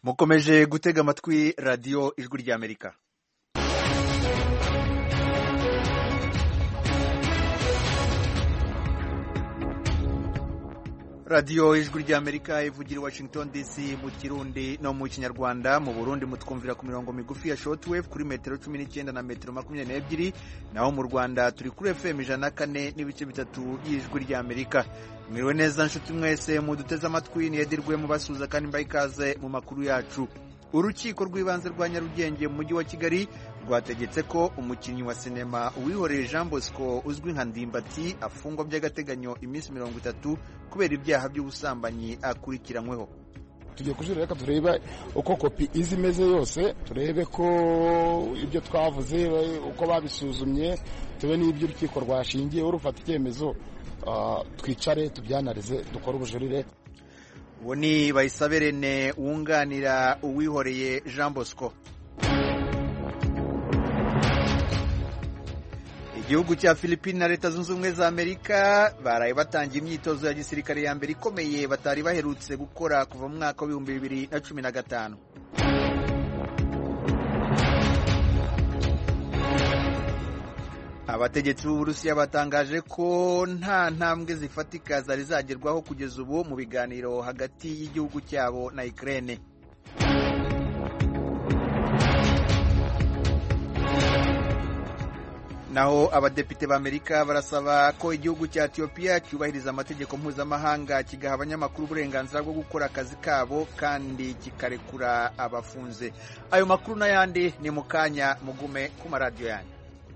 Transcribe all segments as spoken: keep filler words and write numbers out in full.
mukomeje gutega amatwi radiyo ijwi ry'Amerika. radiyo ijwi ry'Amerika ivugira i Washington D C mu Kirundi no mu Kinyarwanda. Mu Burundi mutwumvira ku mirongo migufi ya shortwave kuri metero cumi n'icyenda na metero makumyabiri n'ebyiri, naho mu Rwanda turi kuri F M ijana na kane n'ibice bitatu y'ijwi ry'Amerika. Mwiriwe neza nshuti mwese muduteze amatwi, niyedirwe mubasuza kandi mbaye ikaze mu makuru yacu. Urukiko rw'ibanze rwa Nyarugenge mu mujyi wa Kigali rwategetse ko umukinnyi wa sinema uwihoreye Jean Bosco uzwi nka Ndimbati afungwa by'agateganyo iminsi mirongo itatu kubera ibyaha by'ubusambanyi akurikiranyweho. Tugiye kujurira, reka turebe uko kopi izi imeze yose, turebe ko ibyo twavuze uko babisuzumye, tube n'ibyo urukiko rwashingiye urufata icyemezo, uh, twicare tubyanarize dukora ubujurire. Uwo ni Bayisaberene wunganira uwihoreye Jean Bosco. Igihugu cya Philippines na Leta Zunze Ubumwe za Amerika baraye batangiye imyitozo ya gisirikare ya mbere ikomeye batari baherutse gukora kuva mu mwaka w'ibihumbi bibiri na cumi na gatanu. Abategetsi b'Uburusiya batangaje ko nta ntambwe zifatika zari zagerwaho kugeza ubu mu biganiro hagati y'igihugu cyabo na Ukraine. Naho abadepite b'Amerika barasaba ko igihugu cya Ethiopia cyubahiriza amategeko mpuzamahanga kigaha abanyamakuru uburenganzira bwo gukora akazi kabo kandi kikarekura abafunze. Ayo makuru n'ayandi ni mu kanya, mugume ku maradiyo yanyu.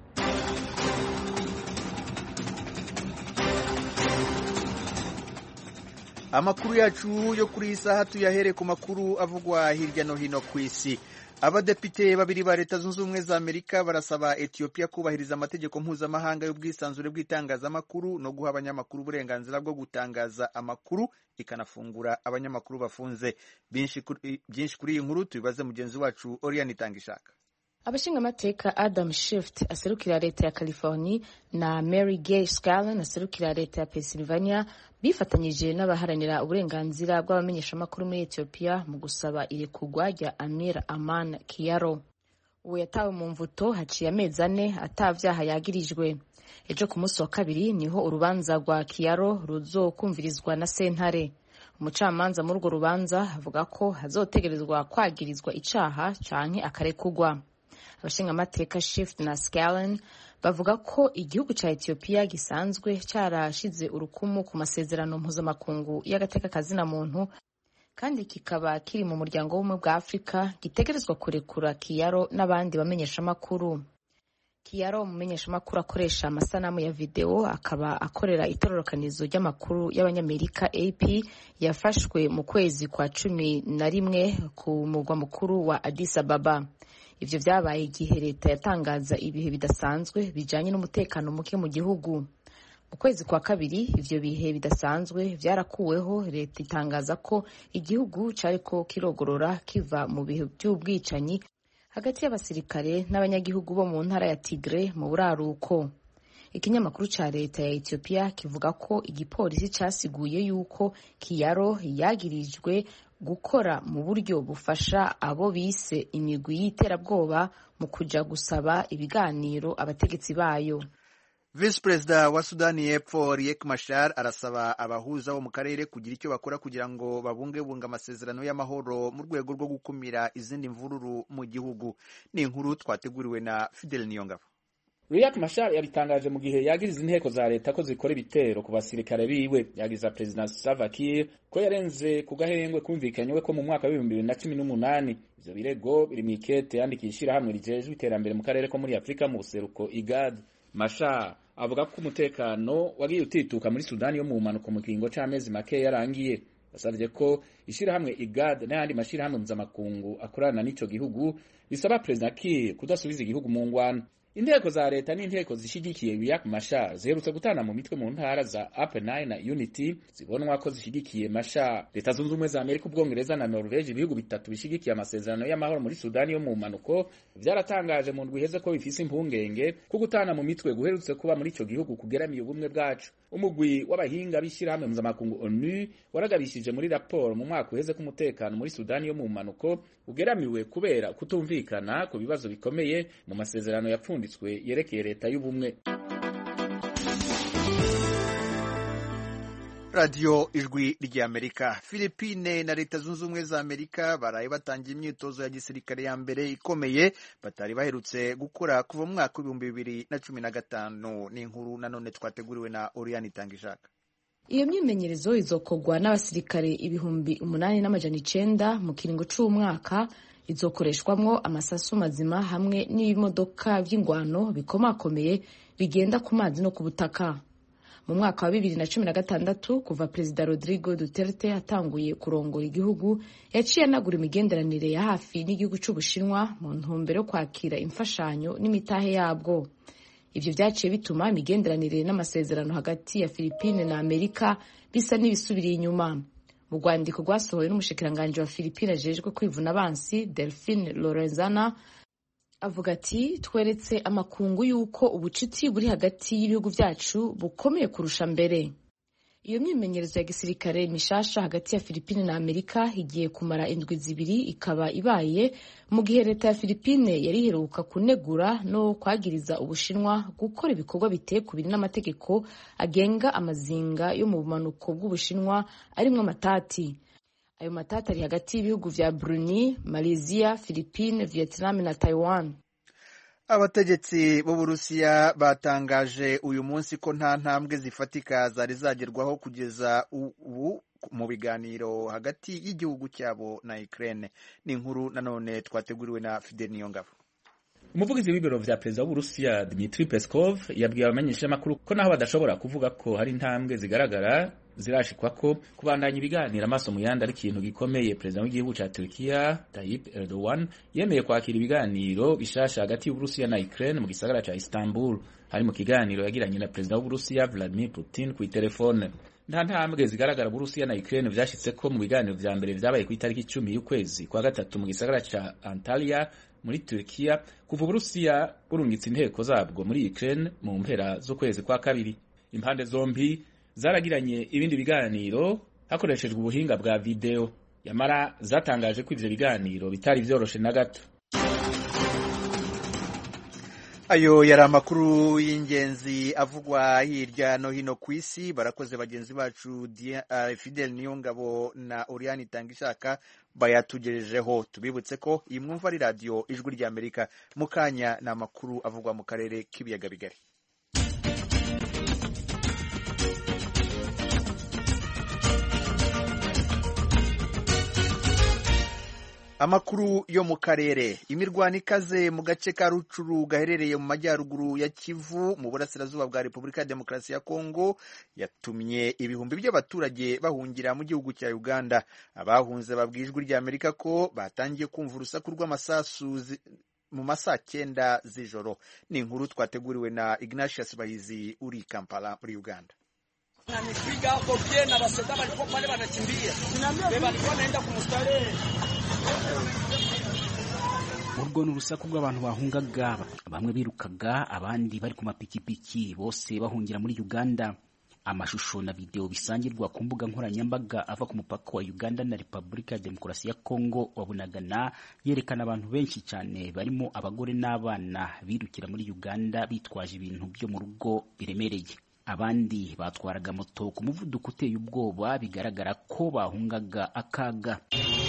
Amakuru yacu yo kuri iyi saha tuyahere ku makuru avugwa hirya no hino ku isi. Abadepite babiri ba Leta Zunze Ubumwe za Amerika barasaba Ethiopia kubahiriza amategeko mpuzamahanga y'ubwisanzure bw'itangazamakuru no guha abanyamakuru uburenganzira bwo gutangaza amakuru ikanafungura abanyamakuru bafunze. Byinshi kuri iyi nkuru tubibaze mugenzi wacu Oriane Itangishaka. Abashingamateka Adam Schiff aserukira leta ya California na Mary Gay Scanlon aserukira leta ya Pennsylvania bifatanyije n'abaharanira uburenganzira bw'abamenyeshamakuru muri Ethiopia mu gusaba irekurwa rya Amir Aman Kiyaro. Uwo yatawe mu mvuto haciye amezi ane atavyaha yagirijwe. Ejo ku munsi wa kabiri niho urubanza rwa Kiyaro ruzokumvirizwa na sentare. Umucamanza muri urwo rubanza avuga ko hazotegerezwa kwagirizwa icaha canke akarekurwa. Abashingamateka Schiff na Scanlon bavuga ko igihugu ca Ethiopia gisanzwe carashize urukumu ku masezerano mpuzamakungu y'agateka kazina muntu kandi kikaba kiri mu muryango w'ubumwe bwa Afrika gitegerezwa kurekura Kiyaro n'abandi bamenyeshamakuru. Kiyaro umumenyeshamakuru akoresha amasanamu ya video akaba akorera itororokanizo ry'amakuru y'abanyamerika A P yafashwe mu kwezi kwa cumi na rimwe ku mugwa mukuru wa Addis Ababa. Ivyo vyabaye igihe leta yatangaza ibihe bidasanzwe bijanye n'umutekano muke mu gihugu. Mu kwezi kwa kabiri ivyo bihe bidasanzwe vyarakuweho, leta itangaza ko igihugu cariko kirogorora kiva mu bihe by'ubwicanyi hagati y'abasirikare n'abanyagihugu bo mu ntara ya Tigre mu buraruko. Ikinyamakuru ca leta ya Ethiopia kivuga ko igipolisi casiguye yuko Kiyaro yagirijwe gukora mu buryo bufasha abo bise imigwi y'iterabwoba mu kuja gusaba ibiganiro abategetsi bayo. Vice President wa Sudani y'Epfo Riek Machar arasaba abahuza bo mu karere kugira icyo bakora kugira ngo babungebunga amasezerano y'amahoro mu rwego rwo gukumira izindi mvururu mu gihugu. Ni inkuru twateguriwe na Fidel Niyongabo. Riek Machar yabitangaje mu gihe yagiriza inteko za leta ko zikora ibitero ku basirikare biwe. Yagiza President Salva Kiir ko yarenze ku gahengwe kumvikanywe ko mu mwaka w'ibihumbi bibiri na cumi n'umunani. Ivyo birego biri mw'ikete yandikishira hamwe rijejwe iterambere mu karere ko muri Afrika mu buseruko I G A D. Machar avuga ko umutekano wagiye utituka muri Sudani yo mu manuko mu kiringo c'amezi make yarangiye. Yasavye ko ishirahamwe I G A D n'ayandi mashirahamwe mpuzamakungu akorana n'ico gihugu bisaba President Kiir kudasubiza igihugu mu ngwano. Inteko za leta n'inteko zishigikiye Riek Machar ziherutse gutana mu mitwe mu ntara za Upper Nile na Unity zibonwa ko zishigikiye Machar. Leta zunze ubumwe za Amerika, Ubwongereza na Norvege, ibihugu bitatu bishigikiye amasezerano y'amahoro muri Sudani yo mu manuko, byaratangaje mu ndwi iheze ko bifise impungenge ko gutana mu mitwe guherutse kuba muri ico gihugu kugeramiye ubumwe bwacu. Umugwi w'abahinga b'ishirahamwe mpuzamakungu ONU waragabishije muri raporo mu mwaka uheze ko umutekano muri Sudani yo mu manuko ugeramiwe kubera kutumvikana ku bibazo bikomeye mu masezerano yapfunditswe yerekeye leta y'ubumwe. Radio Ijwi ry'Amerika. Philippine na Leta Zunze Ubumwe za Amerika baraye batangiye imyitozo ya gisirikare ya mbere ikomeye batari baherutse gukora kuva mu mwaka w'ibihumbi bibiri na cumi na gatanu. Ni inkuru nanone twateguriwe na Oriane Itangishaka. Iyo myimenyerezo izokogwa n'abasirikare ibihumbi umunani n'amajana icenda mu kiringo c'umwaka, izokoreshwamwo amasasu mazima hamwe n'ibimodoka vy'ingwano bikomakomeye bigenda ku mazi no ku butaka. Mu mwaka wa bibiri na cumi na gatandatu kuva Perezida Rodrigo Duterte atanguye kurongora igihugu, yaciye anagura imigenderanire ya hafi n'igihugu c'Ubushinwa mu ntumbero kwakira imfashanyo n'imitahe yabwo. Ivyo vyaciye bituma imigenderanire n'amasezerano hagati ya Philippine na Amerika bisa n'ibisubiriye inyuma. Mu rwandiko rwasohowe n'umushikiranganje wa Philippine ajejwe kwivuna abansi Delphine Lorenzana avuga ati, tweretse amakungu yuko ubucuti buri hagati y'ibihugu vyacu bukomeye kurusha mbere. Iyo myimenyerezo ya gisirikare mishasha hagati ya Philippine na Amerika igiye kumara indwi zibiri, ikaba ibaye mu gihe leta ya Philippine yari iheruka kunegura no kwagiriza Ubushinwa gukora ibikorwa biteye kubiri n'amategeko agenga amazinga yo mu bumanuko bw'Ubushinwa arimwo amatati. Ayo matata ari hagati y'ibihugu vya Brunei, Malaysia, Philippine, Vietnam na Taiwan. Abategetsi b'Uburusiya batangaje uyu munsi ko nta ntambwe zifatika zari zagerwaho kugeza ubu mu biganiro hagati y'igihugu cyabo na Ukraine. Ni inkuru nanone twateguriwe na Fidel Niyongabo. Umuvugizi w'ibiro vya perezida w'Uburusiya Dmitry Peskov yabwiye abamenyeshamakuru ko naho badashobora kuvuga ko hari intambwe zigaragara zirashikwa ko kubandanya ibiganiro amaso mu yandi ari ikintu gikomeye. Perezida w'igihugu ca Turkiya Tayyip Erdogan yemeye kwakira ibiganiro bishasha hagati y'Uburusiya na Ukraine mu gisagara ca Istanbul. Hari mu kiganiro yagiranye na perezida w'Uburusiya Vladimir Putin ku telefone. Nta ntambwe zigaragara Uburusiya na Ukraine vyashitse ko mu biganiro vya mbere vyabaye ku itariki icumi y'ukwezi kwa gatatu mu gisagara ca Antalya muri Turkiya, kuva Uburusiya burungitse inteko zabwo muri Ukraine mu mpera z'ukwezi kwa kabiri. Impande zombi zaragiranye ibindi biganiro hakoreshejwe ubuhinga bwa video, yamara zatangaje ko ivyo biganiro bitari vyoroshe na gato. Ayo yari amakuru y'ingenzi avugwa hirya no hino ku isi. Barakoze bagenzi bacu uh, Fidel Niyongabo na Oriane Itangishaka bayatugejejeho. Tubibutse ko iyi mwumva ari radio Ijwi ry'Amerika. Mukanya na makuru avugwa mu karere k'ibiyaga bigari. Amakuru yo mu karere. Imirwano ikaze mu gace ka Rucuru gaherereye mu majyaruguru ya Kivu mu burasirazuba bwa Repubulika ya Demokarasi ya Kongo yatumye ibihumbi by'abaturage bahungira mu gihugu cya Uganda. Abahunze babwijwe rya Amerika ko batangiye kumva urusaku rw'amasasu mu masaa cyenda z'ijoro. Ni inkuru twateguriwe na Ignatius Bahizi uri Kampala muri Uganda. Na nipiga hapo pia na baseda walikuwa pale wanakimbia. Beba alikuwa anaenda kumstarehe. Urwo ni urusaku rw'abantu bahungaga, bamwe birukaga abandi bari ku mapikipiki, bose bahungira muri Uganda. Amashusho na video bisangirwa ku mbuga nkoranyambaga ava ku mupaka wa Uganda na Repubulika ya Demokarasi ya Kongo wabunagana yerekana abantu benshi cyane barimo abagore n'abana birukira muri Uganda bitwaje ibintu byo mu rugo biremereye. Abandi batwaraga moto ku muvuduko uteye ubwoba, bigaragara ko bahungaga akaga.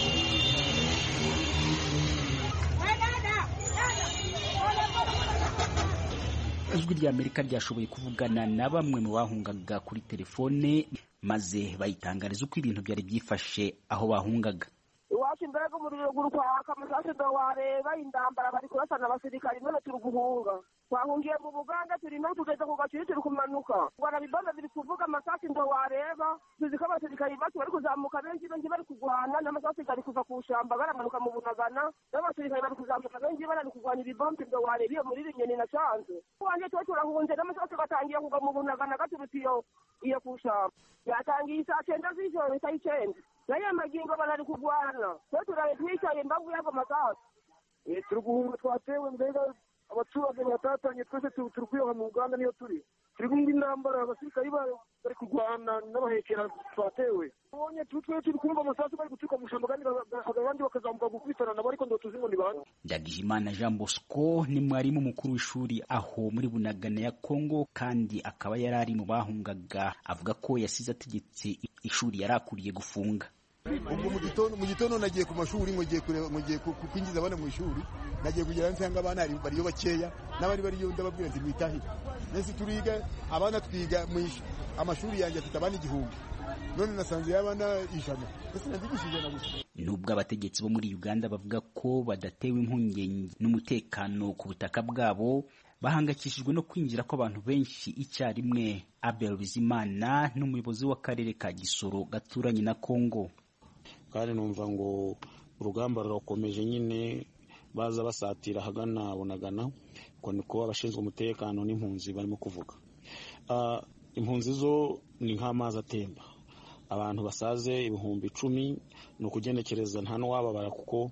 Ijwi ry'Amerika ryashoboye kuvugana na bamwe mu bahungaga kuri telefone maze bayitangariza uko ibintu byari byifashe aho bahungaga. Iwacu amasashi mbere y'umuriro gurukwaka amasashi ndo wareba indambara bari kurasana abasirikari none turi guhunga twahungiye mu Buganda turi no tugeze ku gaciro turi kumanuka bwana bibombe biri kuvuga amasashi ndo wareba tuzi ko abasirikari bacu bari kuzamuka benshi benshi bari kugwana n'amasashi bari kuva ku shamba baramanuka mu Bunagana n'abasirikari bari kuzamuka benshi bari kugwana ibibombe ndo wareba iyo muri Rinyoni na Canze wanje twe turahunze n'amasashi batangiye kuva mu Bunagana gaturutiyo iyo ku shamba yatangiye saa cyenda z'ijoro saa icyenda naye magingo barari kugwana twe turaye twicaye mbavu yava amasashi eh turi guhunga twatewe mbega abaturage batatanye twese turi kwiyoha mu Uganda niyo turi turi kumva intambara abasirikari bari kurwana n'abahekera twatewe ubonye tutwe turi kumva amasasu bari gutuka mu shamba kandi abandi bakazamuka gukubitana nabo ariko ndo tuzi ngo ni bande. Ndagijimana Jean Bosco ni mwarimu mukuru w'ishuri aho muri Bunagana ya Kongo kandi akaba yarari mu bahungaga avuga ko yasize ategetse ishuri yarakuriye gufunga. Ubwo mu gitondo mu gitondo nagiye ku mashuri ngo giye kureba ngo giye kwinjiza abana mu ishuri nagiye kugira nsanga abana ari bari yo bakeya n'abari bari yo ndababwira nti mwitahi nese turiga abana twiga mu amashuri yanjye tutabana igihumbi none nasanze y'abana ijana ese ndigishije na gusa. Nubwo abategetsi bo muri Uganda bavuga ko badatewe impungenge n'umutekano ku butaka bwabo bahangakishijwe no kwinjira ko abantu benshi icyarimwe. Abel Bizimana n'umuyobozi w'akarere ka Gisoro gaturanye na Kongo kandi numva ngo urugamba rurakomeje nyine baza basatira hagana Bunagana ko niko abashinzwe umutekano n'impunzi barimo kuvuga. Uh, impunzi zo ni nk'amazi atemba abantu basaze ibihumbi icumi no kugenekereza nta no wababara kuko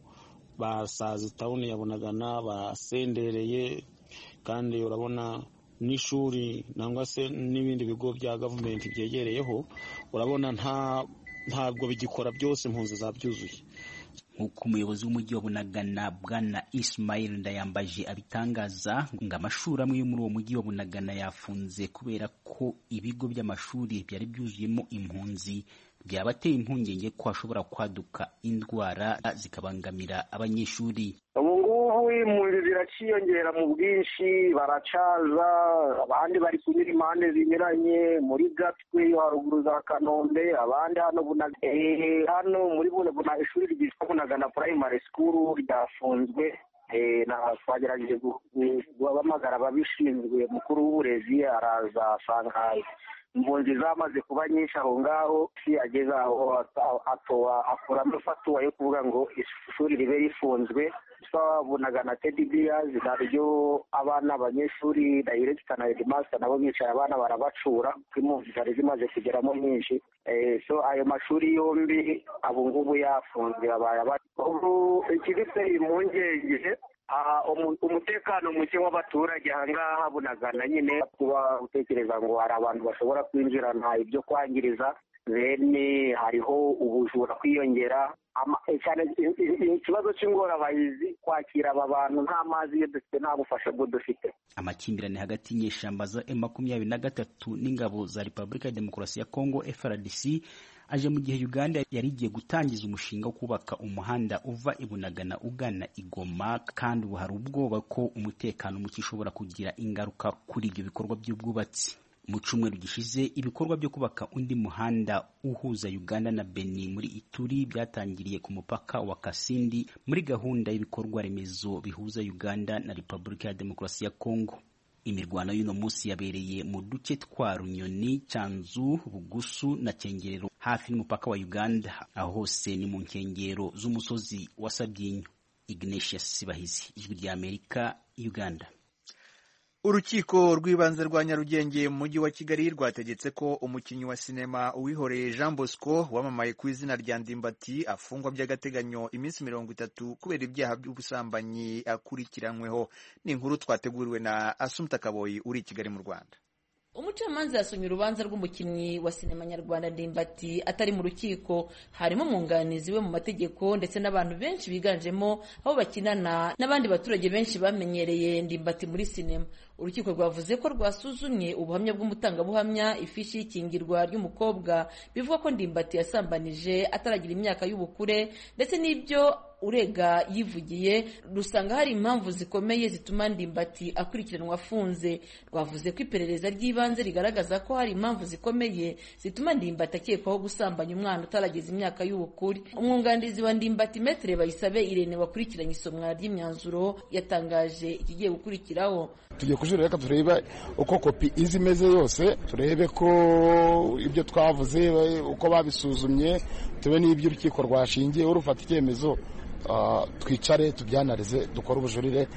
basaze town ya Bunagana basendereye kandi urabona n'ishuri nangwa se n'ibindi bigo bya government byegereyeho urabona nta ntabwo bigikora byose impunzi zabyuzuye. Nk'uko umuyobozi w'umujyi wa Bunagana Bwana Ismail Ndayambaje abitangaza ngo amashuri amwe yo muri uwo mujyi wa Bunagana yafunze kubera ko ibigo by'amashuri byari byuzuyemo impunzi byabateye impungenge ko hashobora kwaduka indwara zikabangamira abanyeshuri. Ubungubu impunzi ziraciyongera mu bwinshi baracaza abandi bari kunyura impande zinyuranye muri Gatwe yo haruguru za Kanombe abandi hano Bunagana eh hano muri Bunagana ishuri ryitwa Bunagana Primary School ryafunzwe eh na twagerageje guhamagara ababishinzwe mukuru w'uburezi araza asanga impunzi zamaze kuba nyinshi aho ngaho si ageze aho atoa akuramo fatuwa yo kuvuga ngo ishuri ribe rifunzwe. Bunagana Teddy Bears naryo abana abanyeshuri director na headmaster nabo bicaye abana barabacura impunzi zari zimaze kugeramo nyinshi eh so ayo mashuri yombi abungubu yafunzwe abaye ubu ikibise impungenge umutekano muke w'abaturage ahangaha Bunagana nyine kuba utekereza ngo hari abantu bashobora kwinjirana ibyo kwangiriza bene hariho ubujura kwiyongera cyane ikibazo cy'ingorabahizi kwakira aba bantu nta mazi yo dufite nta bufasha bwo dufite. Amakimbirane hagati y'inyeshyamba za M makumyabiri na gatatu n'ingabo za Repubulika ya Demokarasi ya Kongo F R D C aje mu gihe Uganda yari igiye gutangiza umushinga wo kubaka umuhanda uva i Bunagana ugana i Goma kandi ubu hari ubwoba ko umutekano muke ushobora kugira ingaruka kuri ibyo bikorwa by'ubwubatsi. Mu cyumweru gishize ibikorwa byo kubaka undi muhanda uhuza Uganda na Benin muri Ituri byatangiriye ku mupaka wa Kasindi muri gahunda y'ibikorwa remezo bihuza Uganda na Repubulika ya Demokarasi ya Kongo. Imirwano y'uno munsi yabereye mu duce twa Runyoni, Cyanzu, Bugusu na Cyengerero hafi n'umupaka wa Uganda, aho hose ni mu nkengero z'umusozi wa Sabyinyo. Ignatius Sibahizi, Ijwi rya Amerika, Uganda. Urukiko rw'ibanze rwa Nyarugenge mu mujyi wa Kigali rwategetse ko umukinnyi wa sinema Uwihoreye Jean Bosco wamamaye ku izina rya Ndimbati afungwa by'agateganyo iminsi mirongo itatu kubera ibyaha by'ubusambanyi akurikiranyweho. Ni inkuru twateguriwe na Assumpta Kaboyi uri i Kigali mu Rwanda. Umucamanza yasomye urubanza rw'umukinnyi wa sinema nyarwanda Ndimbati atari mu rukiko. Harimo umwunganizi we mu mategeko ndetse n'abantu benshi biganjemo abo bakinana n'abandi baturage benshi bamenyereye Ndimbati muri sinema. urukiko rwavuze ko rwasuzumye ubuhamya bw'umutangabuhamya, ifishi y'ikingirwa ry'umukobwa bivuga ko Ndimbati yasambanije ataragira imyaka y'ubukure, ndetse n'ibyo urega yivugiye, rusanga hari impamvu zikomeye zituma Ndimbati akurikiranwa afunze. Rwavuze ko iperereza ry'ibanze rigaragaza ko hari impamvu zikomeye zituma Ndimbati akekwaho gusambanya umwana utarageza imyaka y'ubukure. Umwunganizi wa Ndimbati Maître Bayisabe Irene wakurikiranye isomwa ry'imyanzuro yatangaje ikigiye gukurikiraho. Tugiye kujurira, reka turebe uko kopi izi imeze yose, turebe ko ibyo twavuze uko babisuzumye, tube n'ibyo urukiko rwashingiye urufata icyemezo, twicare tubyanarize dukora ubujurire.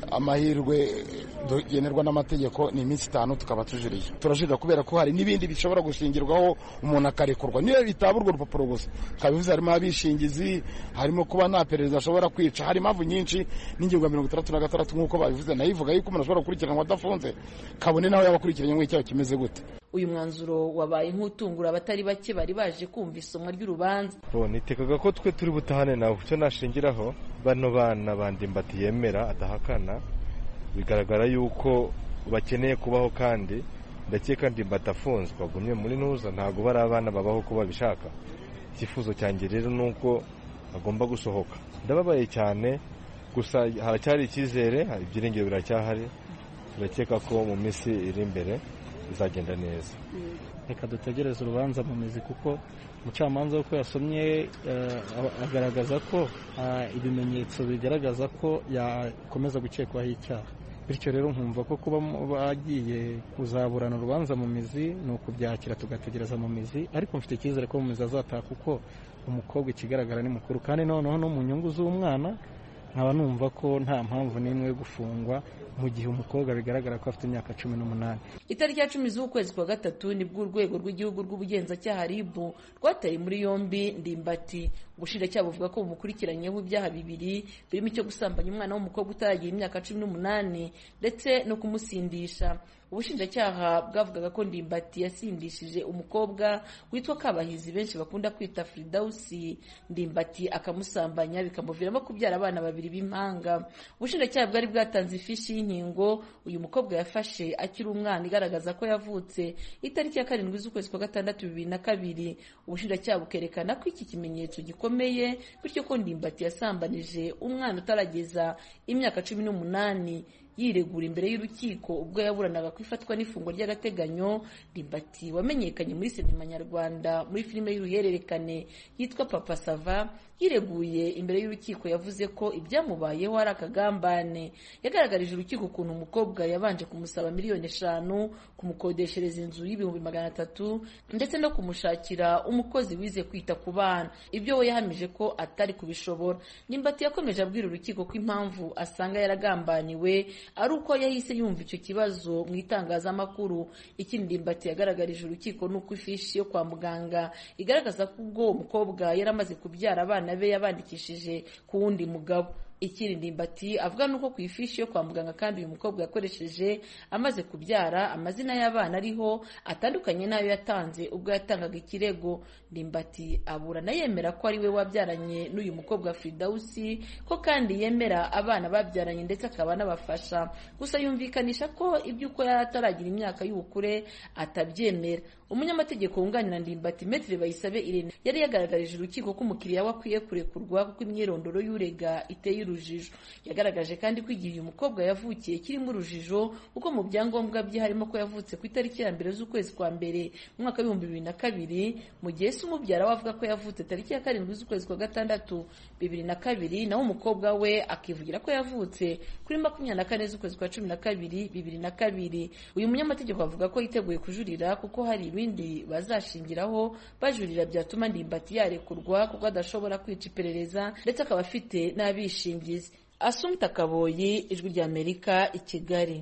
Amahirwe dugenerwa n'amategeko ni iminsi itanu tukaba tujuriye. Turajurira kubera ko hari n'ibindi bishobora gushingirwaho umuntu akarekurwa, niyo bitaba urwo rupapuro gusa. Kabivuze harimo abishingizi, harimo kuba nta perereza ashobora kwica, hari impamvu nyinshi. N'ingingo ya mirongo itandatu na gatandatu nk'uko babivuze nayo ivuga yuko umuntu ashobora gukurikiranwa adafunze, kabone nawe yabakurikiranye nk'icyaha kimeze gute. Uyu mwanzuro wabaye nk'utungura abatari bake bari baje kumva isomwa ry'urubanza. Nitekaga ko twe turi butahane nawe, icyo nashingiraho bano bana ba Ndimbati yemera adahakana, bigaragara yuko bakeneye kubaho, kandi ndakeka Ndimbati afunzwe bagumye muri ntuza, ntabwo bari abana babaho ko babishaka. Icyifuzo cyanjye rero ni uko agomba gusohoka. Ndababaye cyane, gusa haracyari icyizere, ibyiringiro biracyahari. Turakeka ko mu minsi iri imbere bizagenda neza. Reka dutegereze urubanza mu mizi, kuko umucamanza uko yasomye agaragaza ko ibimenyetso bigaragaza ko yakomeza gukekwaho icyaha. Bityo rero nkumva ko kuba bagiye kuzaburana urubanza mu mizi ni ukubyakira tugategereza mu mizi, ariko mfite icyizere ko mu mizi azataha, kuko umukobwa ikigaragara ni mukuru, kandi noneho no mu nyungu z'umwana nkaba numva ko nta mpamvu n'imwe yo gufungwa mu gihe umukobwa bigaragara ko afite imyaka cumi n'umunani. Itariki ya cumi z'ukwezi kwa gatatu nibwo urwego rw'igihugu rw'ubugenzacyaha R I B rwataye muri yombi Ndimbati. Ubushinjacyaha buvuga ko bumukurikiranyeho ibyaha bibiri birimo icyo gusambanya umwana w'umukobwa utaragira imyaka cumi n'umunani ndetse no kumusindisha. Ubushinjacyaha bwavugaga ko Ndimbati yasindishije umukobwa witwa Kabahizi benshi bakunda kwita Fridausi Ndimbati, akamusambanya bikamuviramo kubyara abana babiri b'impanga. Ubushinjacyaha bwari bwatanze ifishi y'inkingo uyu mukobwa yafashe akiri umwana igaragaza ko yavutse itariki ya karindwi z'ukwezi kwa gatandatu bibiri na kabiri. Ubushinjacyaha bukerekana ko iki kimenyetso gikomeye, bityo ko Ndimbati yasambanije umwana utarageza imyaka cumi n'umunani. Yiregura imbere y'urukiko ubwo yaburanaga ko ifatwa n'ifungwa ry'agateganyo. Ndimbati wamenyekanye muri sinema nyarwanda muri filime y'uruhererekane yitwa Papa Sava, yireguye imbere y'urukiko yavuze ko ibyamubayeho ari akagambane. Yagaragarije urukiko ukuntu umukobwa yabanje kumusaba miliyoni eshanu, kumukodeshereza inzu y'ibihumbi magana atatu ndetse no kumushakira umukozi wize kwita ku bana, ibyo we yahamije ko atari kubishobora. Ndimbati yakomeje abwira urukiko ko impamvu asanga yaragambaniwe ari uko yahise yumva icyo kibazo mu itangazamakuru. Ikindi Ndimbati yagaragarije urukiko nuko ifishi yo kwa muganga igaragaza ko ubwo uwo mukobwa yaramaze kubyara abana be yabandikishije ku wundi mugabo. Ikindi Ndimbati avuga nuko ku ifishi yo kwa muganga kandi uyu mukobwa yakoresheje amaze kubyara amazina y'abana ariho atandukanye n'ayo yatanze ubwo yatangaga ikirego. Ndimbati aburana yemera ko ari we wabyaranye n'uyu mukobwa Fridausi, ko kandi yemera abana babyaranye ndetse akaba anabafasha, gusa yumvikanisha ko iby'uko yari ataragira imyaka y'ubukure atabyemera. Umunyamategeko wunganira Ndimbati Maître Bayisabe Irene yari yagaragarije urukiko ko umukiriya we akwiye kurekurwa kuko imyirondoro y'urega iteye urujijo. Yagaragaje kandi ko igihe uyu mukobwa yavukiye kirimo urujijo, kuko mu byangombwa bye harimo ko yavutse ku itariki ya mbere z'ukwezi kwa mbere mu mwaka w'ibihumbi bibiri na kabiri, mu gihe se umubyara we avuga ko yavutse tariki ya karindwi z'ukwezi kwa gatandatu bibiri na kabiri, naho umukobwa we akivugira ko yavutse kuri makumyabiri na kane z'ukwezi kwa cumi na kabiri bibiri na kabiri. Uyu munyamategeko avuga ko yiteguye kujurira kuko hari ibindi bazashingiraho bajurira byatuma Ndimbati yarekurwa kuko adashobora kwica iperereza ndetse akaba afite n'abishingizi. Assumpta Kaboyi, Ijwi ry'Amerika, i Kigali.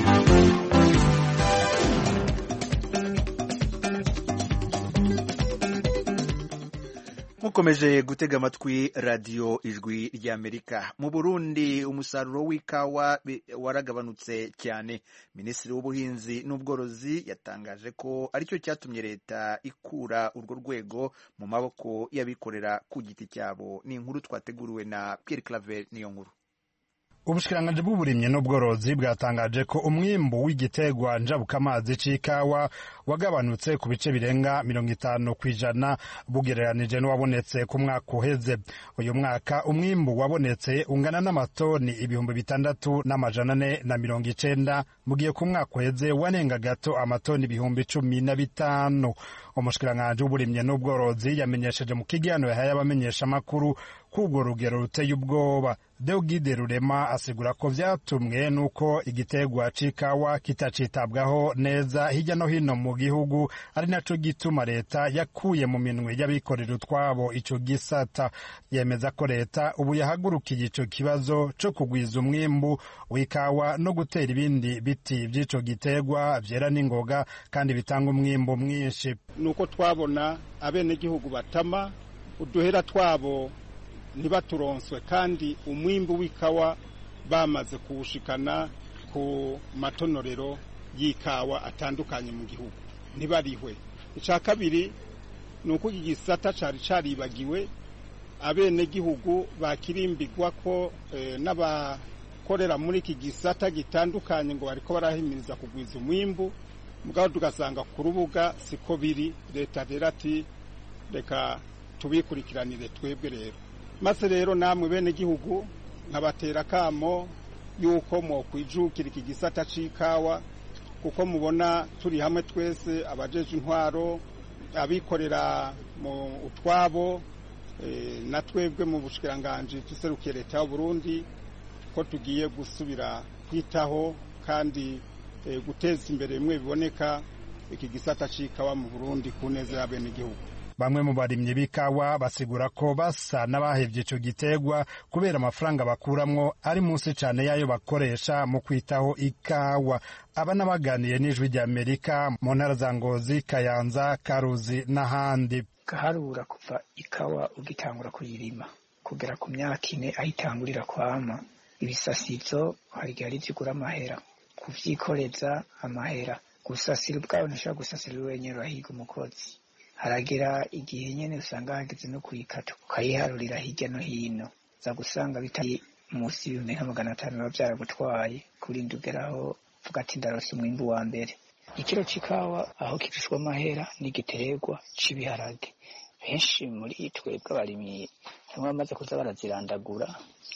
mukomeje gutega amatwi radiyo Ijwi ry'Amerika. Mu Burundi umusaruro w'ikawa waragabanutse cyane. Minisitiri w'ubuhinzi n'ubworozi yatangaje ko aricyo cyatumye leta ikura urwo rwego mu maboko y'abikorera ku giti cyabo. Ni inkuru twateguriwe na Pierre Claver niyo nkuru. Ubushikiranganji bw'uburimyi n'ubworozi bwatangaje ko umwimbu w'igitegwa njabukamazi c'ikawa wagabanutse ku bice birenga mirongo itanu kw'ijana bugereranije n'uwabonetse ku mwaka uheze. Uyu mwaka umwimbu wabonetse ungana n'amatoni ibihumbi bitandatu n'amajana ane na mirongo icenda, mu gihe ku mwaka uheze wanenga gato amatoni ibihumbi cumi na bitanu. Umushikiranganji w'uburimyi n'ubworozi yamenyesheje mu kiganiro yahaye abamenyeshamakuru k'urwo rugero ruteye ubwoba. Deogide Rurema asigura ko vyatumwe nuko igitegwa c'ikawa kitacitabwaho neza hirya no hino mu gihugu, ari naco gituma leta yakuye mu minwe y'abikorera utwabo ico gisata. Yemeza ko leta ubu yahagurukiye ico kibazo co kugwiza umwimbu w'ikawa no gutera ibindi biti vy'ico gitegwa vyera n'ingoga kandi bitanga umwimbu mwinshi. Nuko twabona abenegihugu batama uduhera twabo ntibaturonswe kandi umwimbu w'ikawa bamaze kuwushikana ku matonorero y'ikawa atandukanye mu gihugu ntibarihwe. Ica kabiri ni uko iki gisata cari caribagiwe, abenegihugu bakirimbigwa ko e, n'abakorera muri iki gisata gitandukanye ngo bariko barahimiriza kugwiza umwimbu, mugabo tugasanga ku rubuga siko biri. Leta rero ati reka tubikurikiranire twebwe rero. Maze rero namwe bene gihugu nkabatera kamo yuko mo kwijukira iki gisata c'ikawa, kuko mubona turi hamwe twese, abajeje intwaro, abikorera mu utwabo e, na twebwe mu bushikiranganji tuserukiye leta y'u Burundi, ko tugiye gusubira kwitaho kandi e, guteza imbere bimwe biboneka iki gisata c'ikawa mu Burundi ku neza ya bene gihugu. Bamwe mu barimyi b'ikawa basigura ko basa n'abahevye ico gitegwa kubera amafaranga bakuramwo ari munsi cane yayo bakoresha mu kwitaho ikawa. Aba n'abaganiye n'Ijwi ry'Amerika mu ntara za Ngozi, Kayanza, Karuzi n'ahandi. Gaharura kuva ikawa ugitangura kuyirima kugera ku myaka ine ahitangurira kwama, ibisasizo hari igihe ari vyigura amahera, kuvyikoreza amahera, gusasira ubwawe ntashobora gusasira wenyene, urahiga umukozi. Haragira igihe nyene usanga hageze no kuyikata ukayiharurira hirya no hino, za gusanga bitari musi y'ibihumbi nka magana atanu biba vyaragutwaye kurinda ugeraho vuga ati ndarose umwimbu wa mbere. Ikiro c'ikawa aho kirushwa amahera n'igiterwa c'ibiharage. Benshi muri twebwe abarimyi bamwe bamaze kuza barazirandagura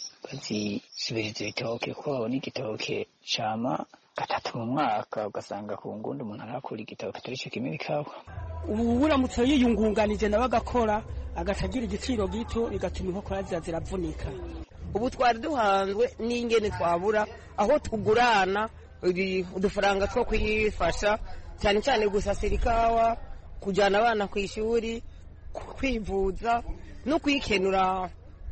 bazisubiriza ibitoke, kuko babona igitoke cama gatatu mu mwaka, ugasanga ku ngundi umuntu arakura igitoke atari co kimwe ikawa. Ubu uramutse yiyungunganije nawe agakora agatagira igiciro gito, bigatuma inkokora zira ziravunika. Ubu twari duhanzwe n'ingene twabura aho tugurana udufaranga two kwifasha, cyane cyane gusasira ikawa, kujyana abana ku ishuri, kwivuza no kwikenura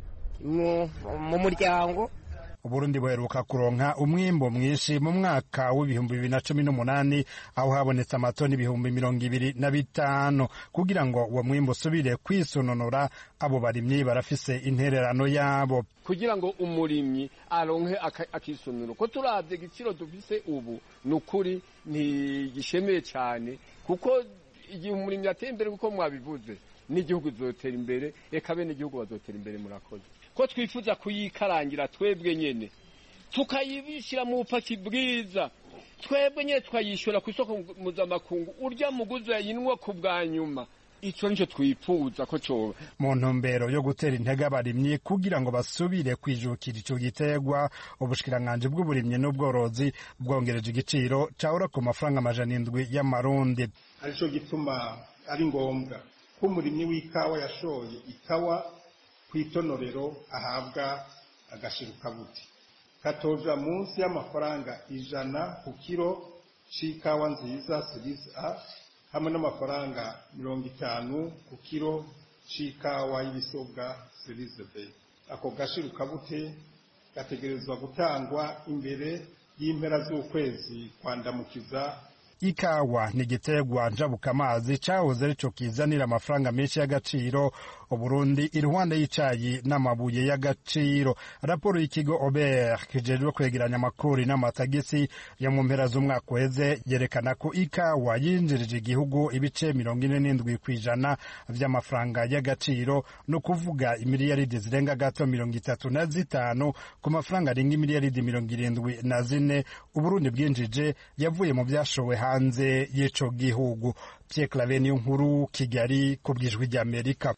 mu muryango. Uburundi buheruka kuronka umwimbo mwinshi mu mwaka w'ibihumbi bibiri na cumi n'umunani, aho habonetse amatoni ibihumbi mirongo ibiri na bitanu. Kugira ngo uwo mwimbo usubire kwisononora, abo barimyi barafise intererano yabo. Kugira ngo umurimyi aronke akisonoro, ko turavye igiciro dufise ubu nukuri ntigishemeye cyane, kuko igihe umurimyi ateye imbere kuko mwabivuze n'igihugu zotera imbere, eka bene igihugu bazotera imbere. Murakoze. Ko twifuza kuyikarangira twebwe nyene tukayibishira mu bupaki bwiza, twebwe nyene tukayishora ku isoko mpuzamakungu, urya muguzi yayinwa ku bwa nyuma. Ico nico twifuza ko coba mu ntumbero yo gutera intege abarimyi kugira ngo basubire kwijukira ico gitegwa. Ubushikiranganji bw'uburimyi n'ubworozi bwongereje igiciro cahora ku mafaranga amajana indwi y'amarundi. Arico gituma ari ngombwa ko umurimyi w'ikawa yashoye ikawa kwitonorero ahabwa agashiruka buti katoja munsi y'amafaranga ijana ku kiro c'ikawa nziza series A, hamwe n'amafaranga mirongo itanu ku kiro c'ikawa y'ibisobwa series B. Ako gashiruka bute gategerezwa gutangwa imbere y'impera z'ukwezi kwandamukiza ikawa ni igiterwa njabukamazi cahoze arico kizanira amafaranga menshi y'agaciro Uburundi iruhande y'icayi n'amabuye y'agaciro. Raporo y'ikigo Ober kijejwe kwegeranya amakori n'amatagisi ya mu mpera z'umwaka uheze yerekana ko ikawa yinjirije igihugu ibice mirongo ine n'indwi kw'ijana vy'amafaranga y'agaciro, no kuvuga imiliyaridi zirenga gato mirongo itatu na zitanu ku mafaranga arenga imiliyaridi mirongo irindwi na zine Uburundi bwinjije yavuye mu vyashowe hanze y'ico gihugu. Pierre Claver Niyonkuru, Kigali, ku bw'ijwi ry'Amerika.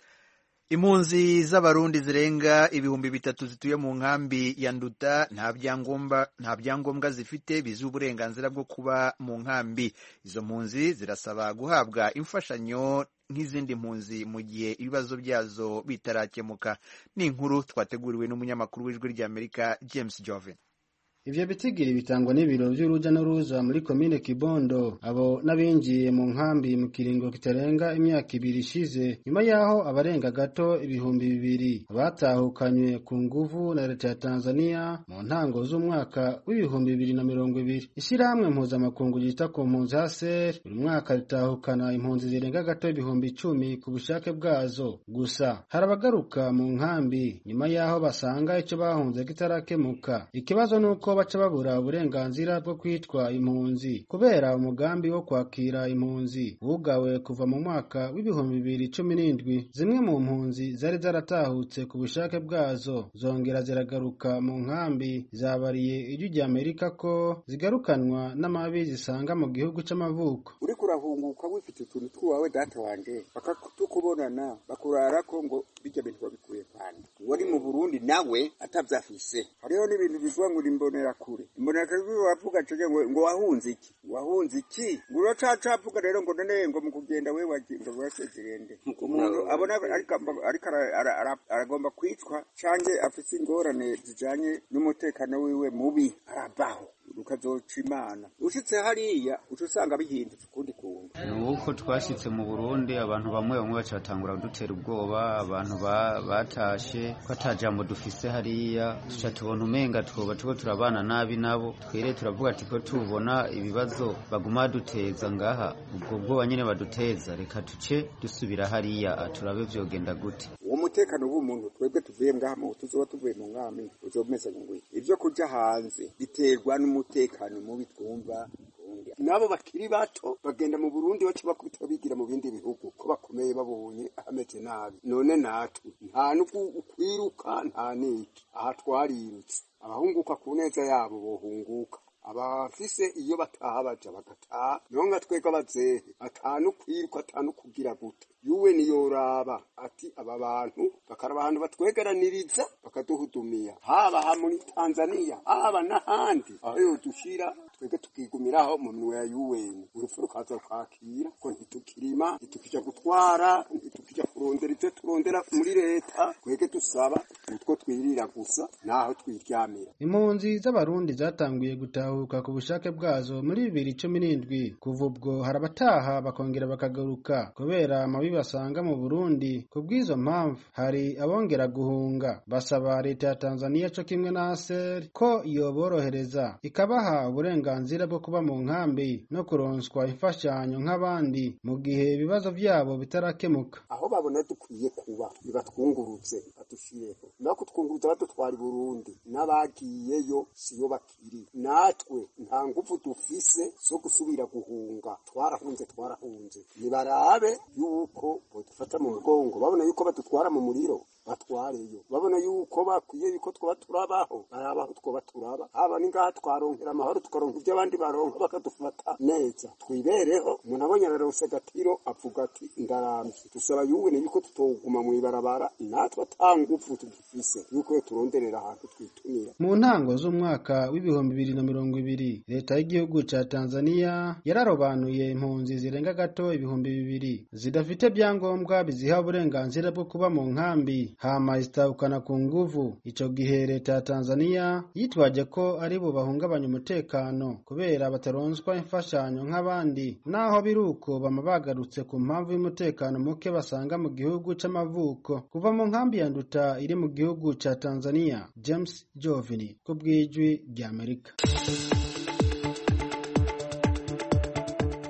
Impunzi z'abarundi zirenga ibihumbi bitatu zituye mu nkambi ya Nduta nta byangombwa nta byangombwa zifite bizuye uburenganzira bwo kuba mu nkambi. Izo mpunzi zirasaba guhabwa imfashanyo nk'izindi mpunzi mu gihe ibibazo byazo bitarakemuka. Ni inkuru twateguriwe n'umunyamakuru w'ijwi ry'Amerika James Joven. Ivyo bitigiri bitangwa n'ibiro vy'uruja n'uruza muri komine Kibondo abo n'abinjiye mu nkambi mu kiringo kitarenga imyaka ibiri ishize, nyuma yaho abarenga gato ibihumbi bibiri batahukanywe ku nguvu na leta ya Tanzania mu ntango z'umwaka w'ibihumbi bibiri na mirongo ibiri. Ishirahamwe mpuzamakungu ryita ku mpunzi H C R buri mwaka ritahukana impunzi zirenga gato ibihumbi icumi ku bushake bwazo. Gusa hari abagaruka mu nkambi nyuma yaho basanga ico bahunze kitarakemuka. Ikibazo nuko baca babura uburenganzira bwo kwitwa impunzi kubera umugambi wo kwakira impunzi wugawe kuva mu mwaka w'ibihumbi bibiri cumi n'indwi. Zimwe mu mpunzi zari zaratahutse ku bushake bwazo zongera ziragaruka mu nkambi, zabariye ijwi ry'Amerika ko zigarukanwa n'amabi zisanga mu gihugu c'amavuko. Uri kurahunguka wifite utuntu twawe data wanje bakatukubonana bakurara ko ngo bijya bintu babikuye kandi wari mu Burundi nawe atavyafise. Hariho n'ibintu bivuga ngo imbonera kure imbonera kure wavuga cege ngo ngo wahunze iki wahunze iki nguro cacavuga rero ngo none ngo mu kugenda we wagindo wasezerende umuntu abona ariko aragomba kwitwa canke afise ingorane zijanye n'umutekano wiwe mubi arabaho ukazoca imana ushitse hariya ucusanga bihindutse ukundi kuntu. Nuko twashitse mu Burundi abantu bamwe bamwe bacatangura kudutera ubwoba, abantu batashe ko atajambo dufise hariya, tuca tubona umenga twoba tuko turabana nabi nabo, twere turavuga ati ko tubona ibibazo baguma duteza ngaha, ubwo bwoba nyene baduteza reka tuce dusubira hariya turabe vyogenda gute. Uwo mutekano w'umuntu twebwe tuvuye ngaha mu tuzoba tuvuye mu nkami uzomeza ngwi ivyo kuja hanze biterwa n'umutekano mubi twumva. Nabo bakiri bato bagenda mu Burundi baca bakubita bigira mu bindi bihugu ko bakomeye babonye ahameze nabi. None natwe nta nuko ukwiruka nta niki aha twarirutse abahunguka ku neza yabo bohunguka, abafise iyo bataha baja bagataha. Nonga twega bazehe atanu kwiruka atanu kugira gute yuwe niyoraba ati aba bantu bakara abantu batwegeraniriza bakaduhudumia haba ha muri Tanzania haba n'ahandi aho yodushira twege tukigumiraho mu minwe ya U N. Urupfu rukaza kwakira ko ntitukirima ntitukija gutwara ntitukija kurondera ivyo turondera muri leta, twege dusaba utwo twirira gusa naho twiryamira. Impunzi z'abarundi zatanguye gutahuka ku bushake bwazo muri bibiri cumi n'indwi. Kuva ubwo harabataha bakongera bakagaruka kubera amabi basanga mu Burundi. Kubw'izo mpamvu hari abongera guhunga, basaba leta ya Tanzania co kimwe na H C R ko yoborohereza ikabaha uburenganzira bwo kuba mu nkambi no kuronswa imfashanyo nk'abandi mu gihe ibibazo vyabo bitarakemuka. Aho babona dukwiye kuba bibatwungurutse badushireho no kutwunguruza badutwara i Burundi n'abagiyeyo siyo bakiri. Natwe nta nguvu dufise zo gusubira guhunga, twarahunze twarahunze. Nibarabe yuko bodufata mu mugongo, babona yuko badutwara mu muriro batwareyo, babona yuko bakwiye yuko twoba turabaho barabaho twoba turaba, haba ningaha twaronkera amahoro tukaronka ivyo abandi baronka bakadufata neza twibereho. Umuntu abonye ararose gatiro avuga ati ndaramvye. Dusaba yuwe ne yuko tutoguma mu ibarabara natwe atangufu tugifise yuko turonderera ahantu twitumira. Mu ntango z'umwaka w'ibihumbi bibiri na mirongo ibiri leta y'igihugu ca Tanzania yararobanuye impunzi zirenga gato ibihumbi bibiri zidafite byangombwa biziha uburenganzira bwo kuba mu nkambi, hama zitahukana ku nguvu. Ico gihe leta ya Tanzania yitwaje ko ari bo bahungabanya umutekano kubera bataronswa imfashanyo nk'abandi, naho biruko bama bagarutse ku mpamvu y'umutekano muke basanga mu gihugu c'amavuko. Kuva mu nkambi ya Nduta iri mu gihugu ca Tanzania, James Jovini ku bw'ijwi ry'Amerika.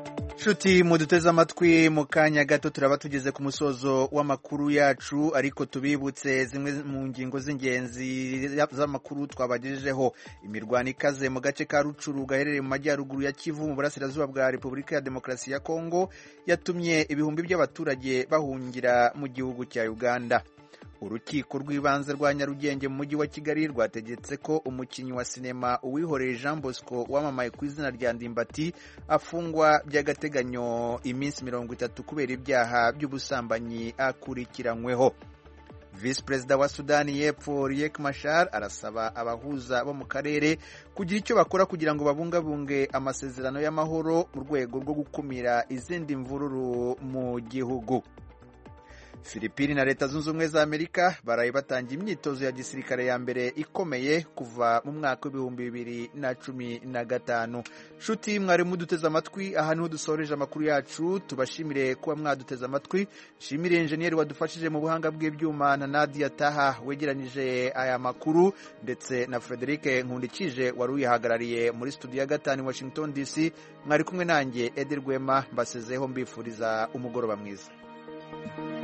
Nshuti muduteze amatwi mu kanya gato turaba tugeze ku musozo w'amakuru yacu, ariko tubibutse zimwe mu ngingo z'ingenzi z'amakuru twabagejejeho. Imirwano ikaze mu gace ka Rucuru gaherereye mu majyaruguru ya Kivu mu burasirazuba bwa Repubulika ya Demokarasi ya Kongo yatumye ibihumbi by'abaturage bahungira mu gihugu cya Uganda. Urukiko rw'ibanze rwa Nyarugenge mu mujyi wa Kigali rwategetse ko umukinnyi wa sinema Uwihoreye Jean Bosco wamamaye ku izina rya Ndimbati afungwa by'agateganyo iminsi mirongo itatu kubera ibyaha by'ubusambanyi akurikiranyweho. Vice Perezida wa Sudani y'Epfo Riek Machar arasaba abahuza bo mu karere kugira icyo bakora kugira ngo babungabunge amasezerano y'amahoro mu rwego rwo gukumira izindi mvururu mu gihugu. Filipini na Leta Zunze Ubumwe za Amerika baraye batangiye imyitozo ya gisirikare ya mbere ikomeye kuva mu mwaka w'ibihumbi bibiri na cumi na gatanu. Nshuti mwari muduteze amatwi, aha niho dusoreje amakuru yacu. Tubashimire kuba mwaduteze amatwi. Shimire enjeniyeri wadufashije mu buhanga bw'ibyuma na Nadia Taha wegeranije aya makuru, ndetse na Frederic Nkundikije wari uyihagarariye muri studio ya gatanu Washington D C. Mwari kumwe nanjye Eder Rwema, mbasezeho mbifuriza umugoroba mwiza.